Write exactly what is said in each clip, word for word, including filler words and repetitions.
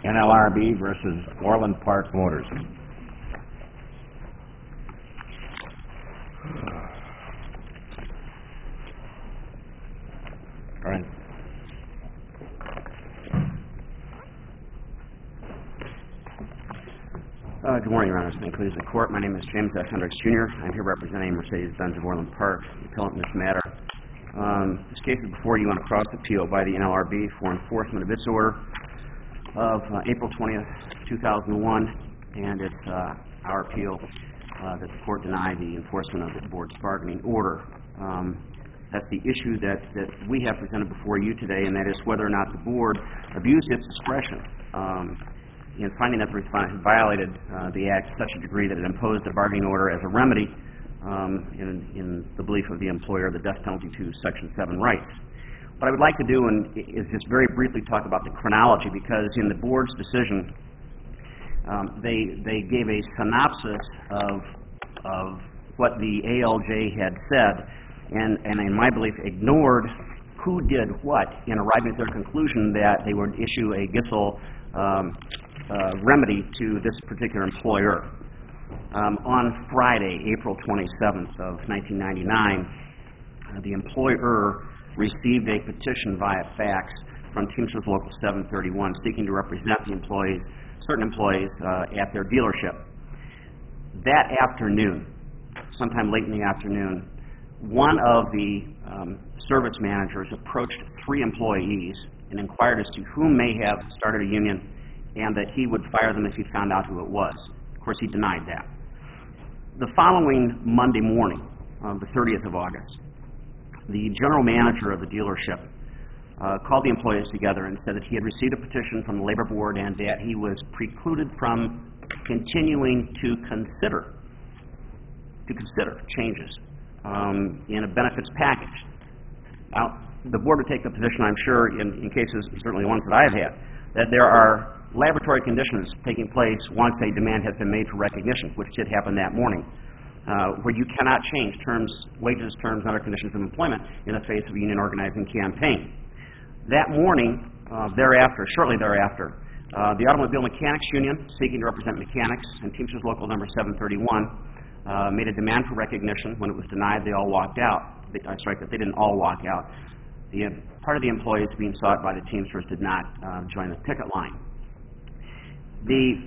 N L R B versus Orland Park Motors. All right. Uh, good morning, Your Honor. Thank you, the court. My name is James S. Hendricks, Junior I'm here representing Mercedes-Benz of Orland Park, the appellant in this matter. Um, this case is before you on a cross appeal by the N L R B for enforcement of its order of uh, April twentieth, two thousand one, and it's uh, our appeal uh, that the court denied the enforcement of the board's bargaining order. Um, that's the issue that, that we have presented before you today, and that is whether or not the board abused its discretion um, in finding that the respondent had violated uh, the Act to such a degree that it imposed the bargaining order as a remedy um, in, in the belief of the employer the death penalty to Section seven rights. What I would like to do and, is just very briefly talk about the chronology, because in the board's decision, um, they, they gave a synopsis of, of what the A L J had said, and, and in my belief ignored who did what in arriving at their conclusion that they would issue a Gissel um, uh, remedy to this particular employer. Um, on Friday, April twenty-seventh of nineteen ninety-nine, uh, the employer received a petition via fax from Teamsters Local seven thirty-one seeking to represent the employees, certain employees uh, at their dealership. That afternoon, sometime late in the afternoon, one of the um, service managers approached three employees and inquired as to whom may have started a union and that he would fire them if he found out who it was. Of course, he denied that. The following Monday morning, uh, the thirtieth of August, the general manager of the dealership uh, called the employees together and said that he had received a petition from the labor board and that he was precluded from continuing to consider to consider changes um, in a benefits package. Now, the board would take the position, I'm sure, in, in cases, certainly ones that I've had, that there are laboratory conditions taking place once a demand has been made for recognition, which did happen that morning. Uh, where you cannot change terms, wages, terms, and other conditions of employment in the face of a union organizing campaign. That morning, uh, thereafter, shortly thereafter, uh, the Automobile Mechanics Union, seeking to represent mechanics, and Teamsters Local number seven thirty-one, uh, made a demand for recognition. When it was denied, they all walked out. They, I'm sorry, that they didn't all walk out. The uh, part of the employees being sought by the Teamsters did not uh, join the picket line. The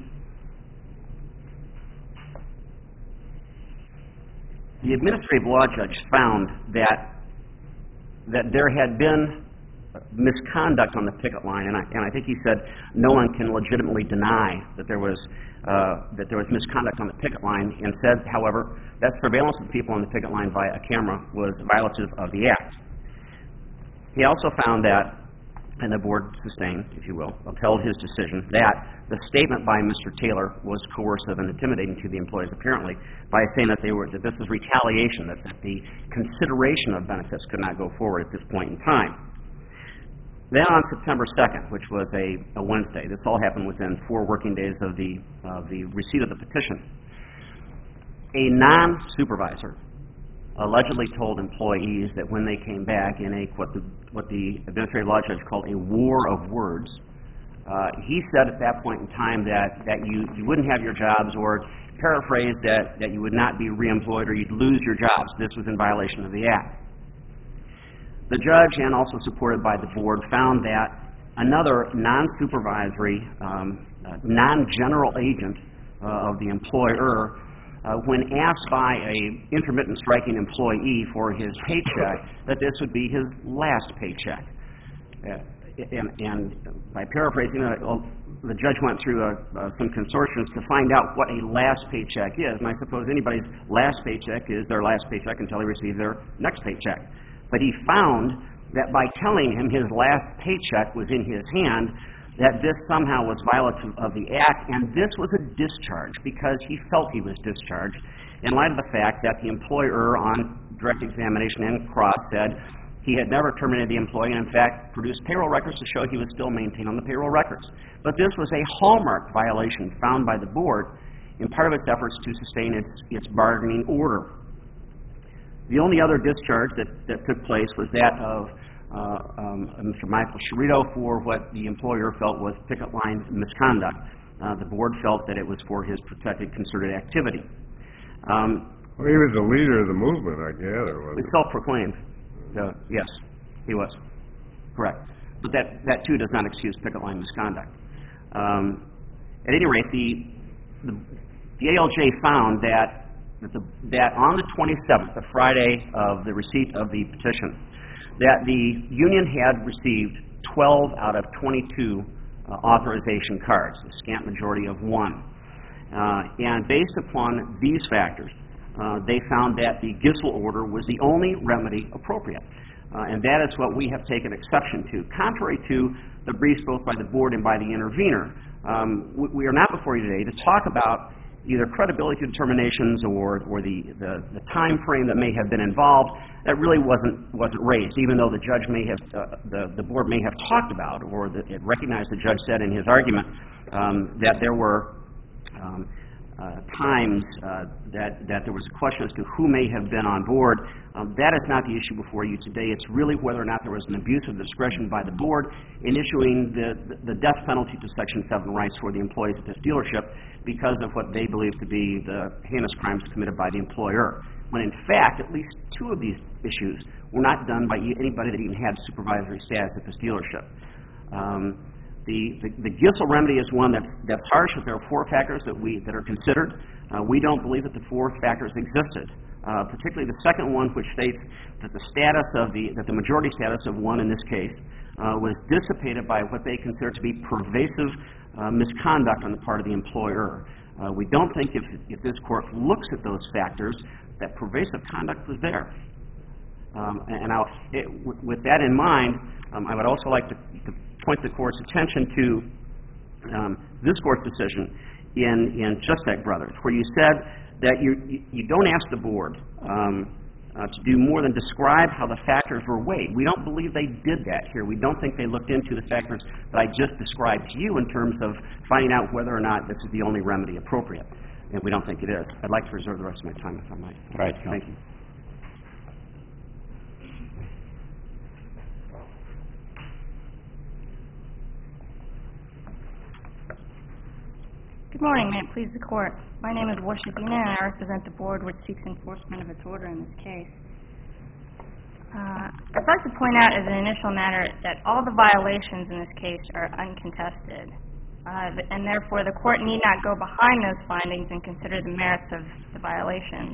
The administrative law judge found that that there had been misconduct on the picket line, and I, and I think he said no one can legitimately deny that there was uh, that there was misconduct on the picket line, and said, however, that surveillance of people on the picket line via a camera was violative of the Act. He also found that, and the board sustained, if you will, upheld his decision that the statement by Mister Taylor was coercive and intimidating to the employees, apparently, by saying that they were that this was retaliation, that, that the consideration of benefits could not go forward at this point in time. Then on September second, which was a, a Wednesday, this all happened within four working days of the of the receipt of the petition, a non-supervisor allegedly told employees that when they came back in a what the what the administrative law judge called a war of words, uh, he said at that point in time that that you, you wouldn't have your jobs, or paraphrased that that you would not be reemployed or you'd lose your jobs. This was in violation of the Act. The judge, and also supported by the board, found that another non-supervisory, um, uh, non-general agent uh, of the employer, Uh, when asked by a intermittent striking employee for his paycheck, that this would be his last paycheck. Uh, and, and by paraphrasing, uh, well, the judge went through uh, uh, some consortiums to find out what a last paycheck is, and I suppose anybody's last paycheck is their last paycheck until they receive their next paycheck. But he found that by telling him his last paycheck was in his hand, that this somehow was violative of the Act, and this was a discharge because he felt he was discharged in light of the fact that the employer on direct examination and cross said he had never terminated the employee and in fact produced payroll records to show he was still maintained on the payroll records. But this was a hallmark violation found by the board in part of its efforts to sustain its, its bargaining order. The only other discharge that, that took place was that of uh, um, Mister Michael Sherito for what the employer felt was picket line misconduct. Uh, the board felt that it was for his protected concerted activity. Um, Well, he was the leader of the movement, I gather, wasn't It's self-proclaimed. Uh, yes, he was. Correct. But that, that too does not excuse picket line misconduct. Um, at any rate, the, the, the A L J found that, that, the, that on the twenty-seventh, the Friday of the receipt of the petition, that the union had received twelve out of twenty-two uh, authorization cards, a scant majority of one. Uh, and based upon these factors, Uh, they found that the Gissel order was the only remedy appropriate. Uh, and that is what we have taken exception to. Contrary to the briefs both by the board and by the intervener, um, we, we are not before you today to talk about either credibility determinations or, or the, the, the time frame that may have been involved. That really wasn't, wasn't raised, even though the judge may have, uh, the, the board may have talked about, or the, it recognized the judge said in his argument um, that there were um, Uh, times uh, that, that there was a question as to who may have been on board. Um, that is not the issue before you today. It's really whether or not there was an abuse of discretion by the board in issuing the, the death penalty to Section seven rights for the employees at this dealership because of what they believe to be the heinous crimes committed by the employer. When in fact, at least two of these issues were not done by anybody that even had supervisory status at this dealership. Um, The, the, the Gissel remedy is one that, that's harsh, but there are four factors that, we, that are considered. Uh, we don't believe that the four factors existed, uh, particularly the second one, which states that the status of the, that the majority status of one in this case uh, was dissipated by what they consider to be pervasive uh, misconduct on the part of the employer. Uh, we don't think if, if this court looks at those factors that pervasive conduct was there. Um, and I'll, it, w with that in mind, um, I would also like to, to point the court's attention to um, this court's decision in, in Justek Brothers, where you said that you, you, you don't ask the board um, uh, to do more than describe how the factors were weighed. We don't believe they did that here. We don't think they looked into the factors that I just described to you in terms of finding out whether or not this is the only remedy appropriate. And we don't think it is. I'd like to reserve the rest of my time, if I might. Right. Thank you. Good morning. May it please the Court. My name is Warsha Dina, and I represent the Board which seeks enforcement of its order in this case. Uh, I'd like to point out as an initial matter that all the violations in this case are uncontested, uh, and therefore the Court need not go behind those findings and consider the merits of the violations.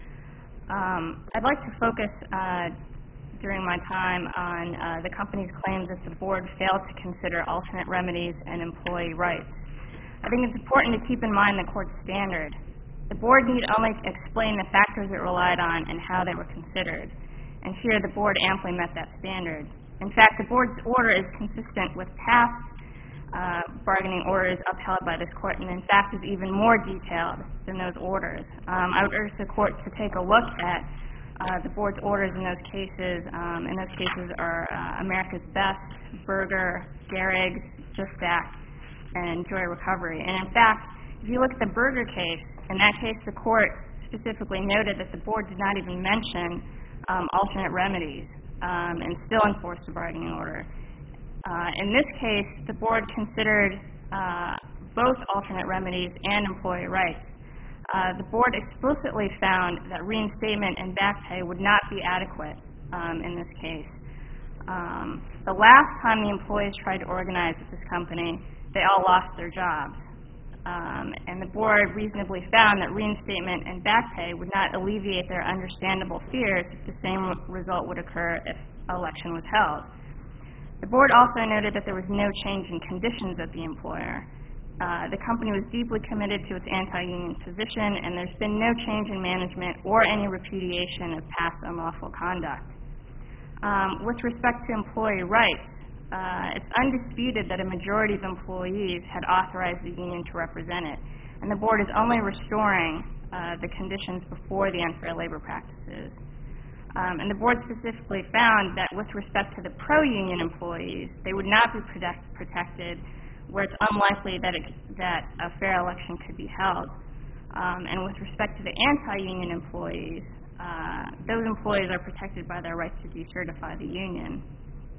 Um, I'd like to focus uh, during my time on uh, the company's claims that the Board failed to consider alternate remedies and employee rights. I think it's important to keep in mind the Court's standard. The Board need only explain the factors it relied on and how they were considered. And here the Board amply met that standard. In fact, the Board's order is consistent with past uh, bargaining orders upheld by this Court, and in fact is even more detailed than those orders. Um, I would urge the Court to take a look at uh, the Board's orders in those cases. Um, and those cases are uh, America's Best, Berger, Garrig's, Justek, and Joy Recovery. And in fact, if you look at the Berger case, in that case the Court specifically noted that the Board did not even mention um, alternate remedies um, and still enforced the bargaining order. Uh, in this case, the Board considered uh, both alternate remedies and employee rights. Uh, the Board explicitly found that reinstatement and back pay would not be adequate um, in this case. Um, the last time the employees tried to organize at this company, they all lost their jobs. Um, and the Board reasonably found that reinstatement and back pay would not alleviate their understandable fears if the same result would occur if an election was held. The Board also noted that there was no change in conditions at the employer. Uh, the company was deeply committed to its anti-union position, and there's been no change in management or any repudiation of past unlawful conduct. Um, with respect to employee rights, Uh, it's undisputed that a majority of employees had authorized the union to represent it, and the Board is only restoring uh, the conditions before the unfair labor practices. Um, and the Board specifically found that with respect to the pro-union employees, they would not be protect protected where it's unlikely that, it, that a fair election could be held. Um, and with respect to the anti-union employees, uh, those employees are protected by their right to decertify the union.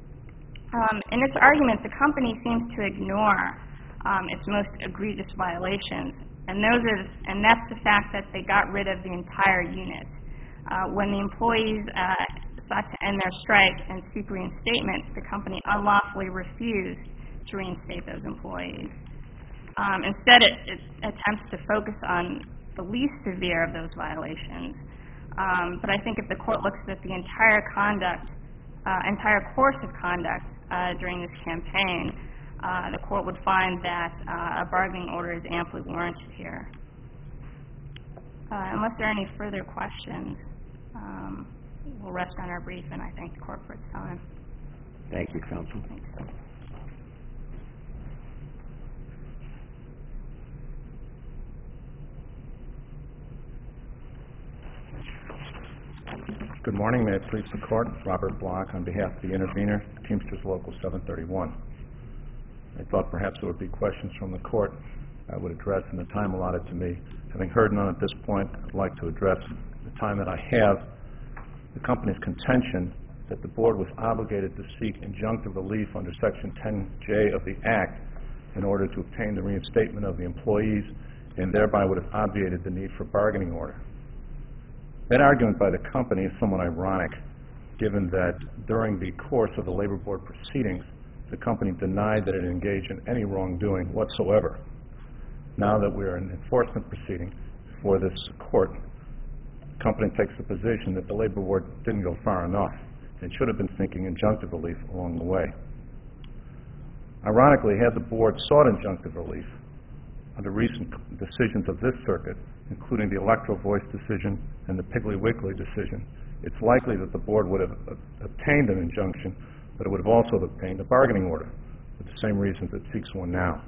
Um, in its argument, the company seems to ignore um, its most egregious violations, and those are, and that's the fact that they got rid of the entire unit. Uh, when the employees uh, sought to end their strike and seek reinstatement, the company unlawfully refused to reinstate those employees. Um, instead, it, it attempts to focus on the least severe of those violations. Um, but I think if the court looks at the entire conduct, uh, entire course of conduct uh, during this campaign, uh, the court would find that uh, a bargaining order is amply warranted here. Uh, unless there are any further questions, um, we'll rest on our brief, and I thank the court for its time. Thank you, counsel. Thanks. Good morning. May it please the Court. Robert Block on behalf of the intervener, Teamsters Local seven thirty-one. I thought perhaps there would be questions from the Court I would address in the time allotted to me. Having heard none at this point, I'd like to address the time that I have the company's contention that the Board was obligated to seek injunctive relief under Section ten J of the Act in order to obtain the reinstatement of the employees and thereby would have obviated the need for bargaining order. That argument by the company is somewhat ironic, given that during the course of the Labor Board proceedings, the company denied that it engaged in any wrongdoing whatsoever. Now that we're in enforcement proceeding before this court, the company takes the position that the Labor Board didn't go far enough and should have been seeking injunctive relief along the way. Ironically, had the Board sought injunctive relief under recent decisions of this circuit, including the Electro Voice decision and the Piggly Wiggly decision, it's likely that the Board would have uh, obtained an injunction, but it would have also obtained a bargaining order for the same reasons it seeks one now.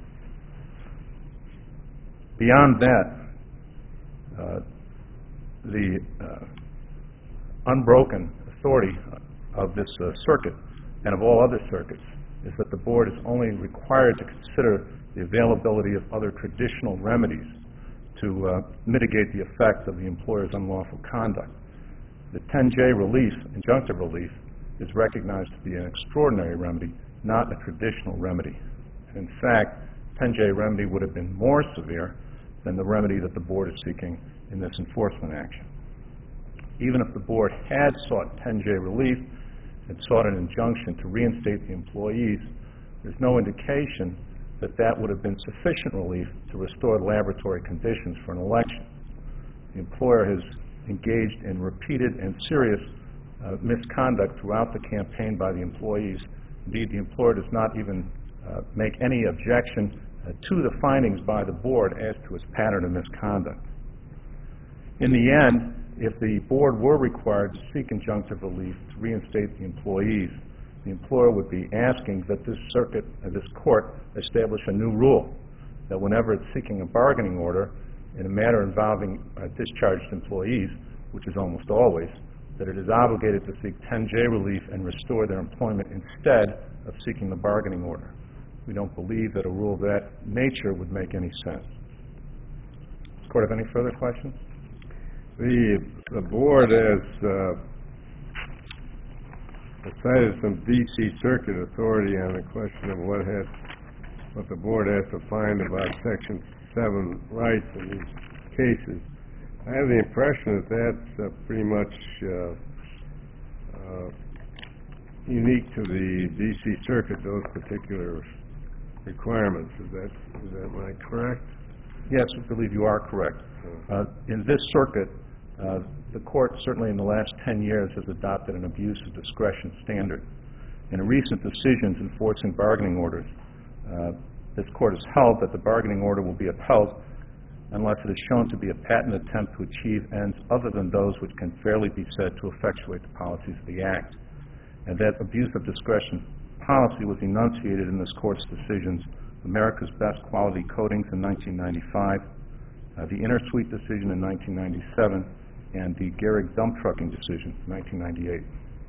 Beyond that, uh, the uh, unbroken authority of this uh, circuit and of all other circuits is that the Board is only required to consider the availability of other traditional remedies to uh, mitigate the effect of the employer's unlawful conduct. The ten J relief, injunctive relief, is recognized to be an extraordinary remedy, not a traditional remedy. And in fact, ten J remedy would have been more severe than the remedy that the Board is seeking in this enforcement action. Even if the Board had sought ten J relief and sought an injunction to reinstate the employees, there's no indication that that would have been sufficient relief to restore laboratory conditions for an election. The employer has engaged in repeated and serious uh, misconduct throughout the campaign by the employees. Indeed, the employer does not even uh, make any objection uh, to the findings by the Board as to its pattern of misconduct. In the end, if the Board were required to seek injunctive relief to reinstate the employees, the employer would be asking that this circuit, uh, this court, establish a new rule that whenever it's seeking a bargaining order in a matter involving uh, discharged employees, which is almost always, that it is obligated to seek ten J relief and restore their employment instead of seeking the bargaining order. We don't believe that a rule of that nature would make any sense. Does the Court have any further questions? The, the Board has uh, cited some D C Circuit authority on the question of what has, what the Board has to find about Section seven rights in these cases. I have the impression that that's uh, pretty much uh, uh, unique to the D C Circuit, those particular requirements. Is that, is that am I correct? Yes, I believe you are correct. Uh, in this circuit, uh, the Court certainly in the last ten years has adopted an abuse of discretion standard. In recent decisions enforcing bargaining orders, uh, this Court has held that the bargaining order will be upheld unless it is shown to be a patent attempt to achieve ends other than those which can fairly be said to effectuate the policies of the Act. And that abuse of discretion policy was enunciated in this Court's decisions, America's Best Quality Coatings in nineteen ninety-five, uh, the Inner Suite decision in nineteen ninety-seven, and the Gehrig Dump Trucking decision in nineteen ninety-eight.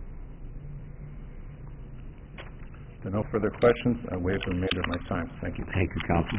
If there are no further questions, I waive the remainder of my time. Thank you. Thank you, counsel.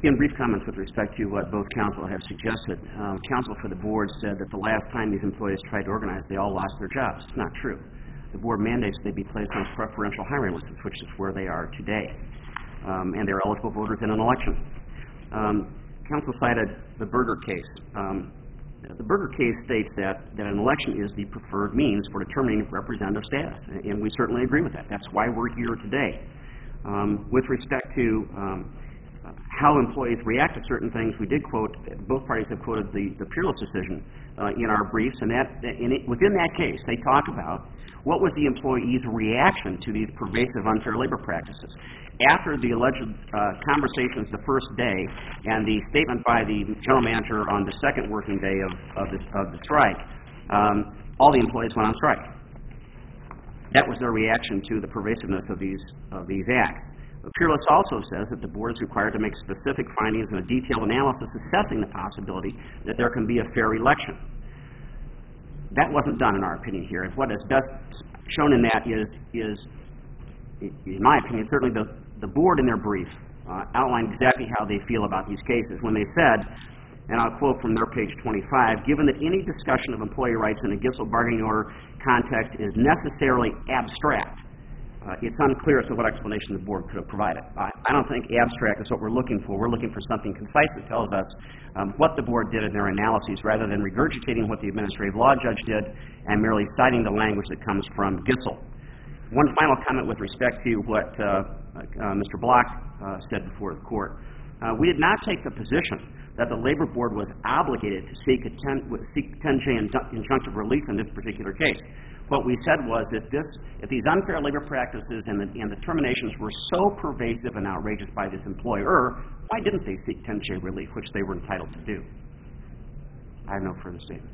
In brief comments with respect to what both counsel have suggested, um, counsel for the board said that the last time these employees tried to organize, they all lost their jobs. It's not true. The board mandates they be placed on preferential hiring lists, which is where they are today, um, and they're eligible voters in an election. Um, counsel cited the Berger case. Um, the Berger case states that, that an election is the preferred means for determining representative status, and we certainly agree with that. That's why we're here today. Um, with respect to um, how employees react to certain things, we did quote, both parties have quoted the, the Peerless decision uh, in our briefs, and that in it, within that case, they talk about what was the employee's reaction to these pervasive unfair labor practices. After the alleged uh, conversations the first day and the statement by the general manager on the second working day of, of, the, of the strike, um, all the employees went on strike. That was their reaction to the pervasiveness of these, of these acts. Peerless also says that the board is required to make specific findings and a detailed analysis assessing the possibility that there can be a fair election. That wasn't done in our opinion here. And what is best shown in that is, is in my opinion, certainly the, the board in their brief uh, outlined exactly how they feel about these cases when they said, and I'll quote from their page twenty-five, given that any discussion of employee rights in a Gissel bargaining order context is necessarily abstract, Uh, it's unclear as to what explanation the board could have provided. I, I don't think abstract is what we're looking for. We're looking for something concise that tells us um, what the board did in their analyses rather than regurgitating what the administrative law judge did and merely citing the language that comes from Gissel. One final comment with respect to what uh, uh, Mister Block uh, said before the court. Uh, we did not take the position that the labor board was obligated to seek a ten, seek ten J injunctive relief in this particular case. What we said was that this, if these unfair labor practices and the, and the terminations were so pervasive and outrageous by this employer, why didn't they seek ten J relief, which they were entitled to do? I have no further statements.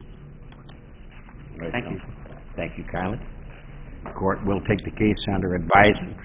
Right, Thank you. Thank you, Kylie. The court will take the case under advisement.